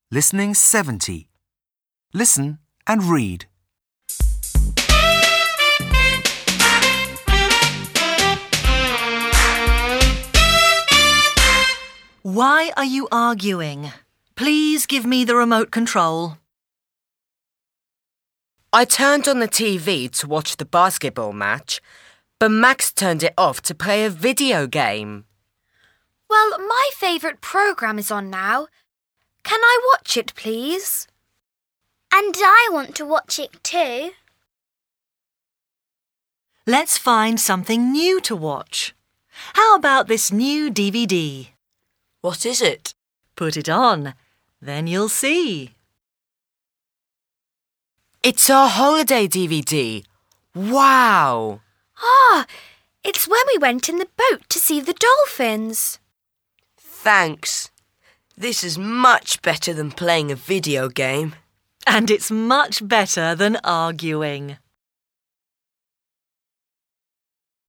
Listening 70. Listen and read. Why are you arguing? Please give me the remote control. I turned on the TV to watch the basketball match, but Max turned it off to play a video game. Well, my favourite programme is on now. Can I watch it, please? And I want to watch it too. Let's find something new to watch. How about this new DVD? What is it? Put it on, then you'll see. It's our holiday DVD. Wow! It's when we went in the boat to see the dolphins. Thanks. This is much better than playing a video game. And it's much better than arguing.